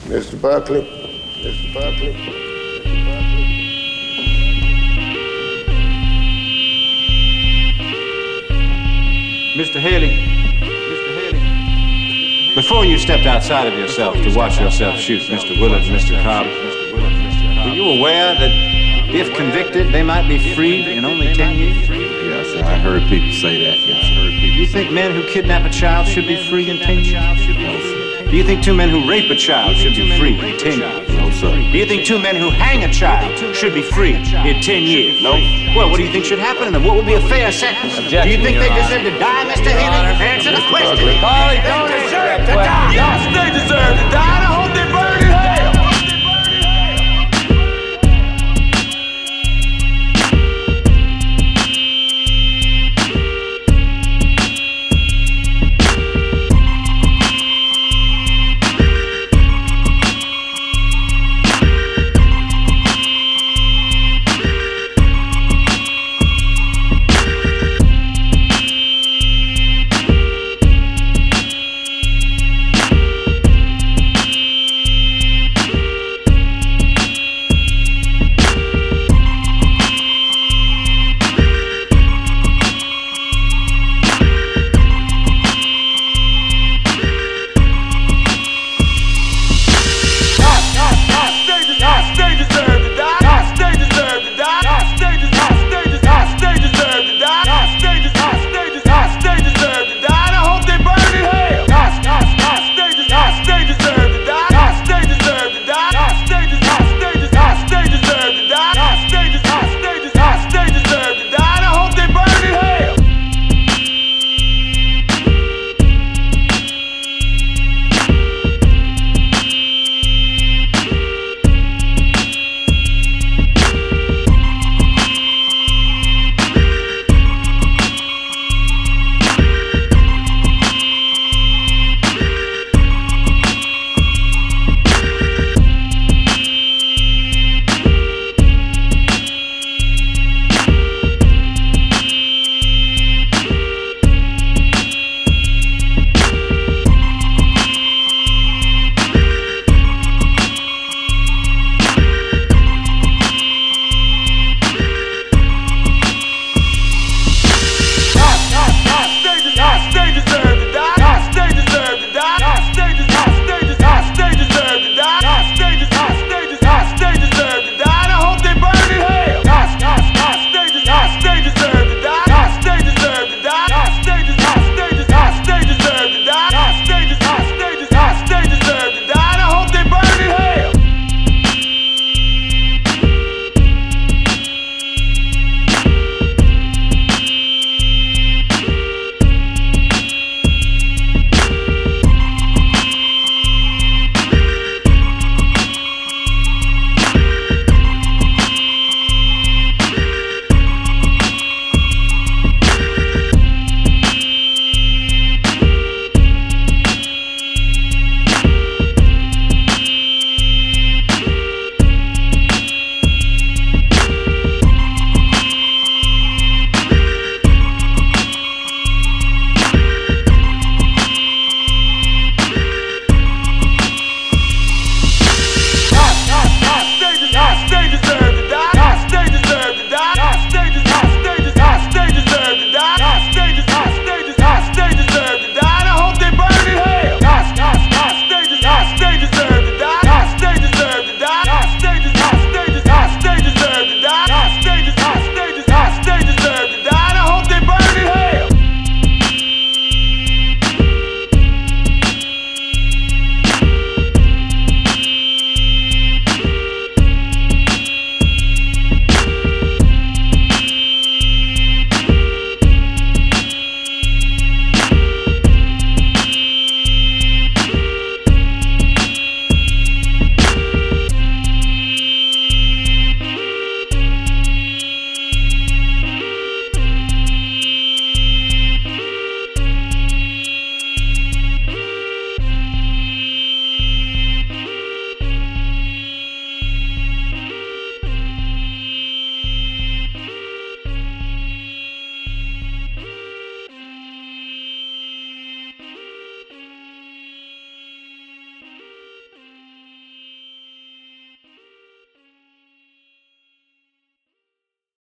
Mr. Buckley. Mr. Buckley. Mr. Buckley. Mr. Haley. Before you stepped outside of yourself to watch yourself shoot Mr. Willard and Mr. Cobb, were you aware that if convicted, they might be freed in only 10 years? Yes, I heard people say that. Yes, I heard people. Do you think men who kidnap a child should be free in 10 years? Do you think two men who rape a child should be free in 10 years? No, sir. Do you think two men who hang a child should be free in 10 years? No. Well, what do you think should happen to them? What would be a fair sentence? Objection, Do you think Your they Honor. deserve to die, Mr. Haley? Answer the question. Carly, don't They deserve to die. Yes, they deserve to die. I hope they burn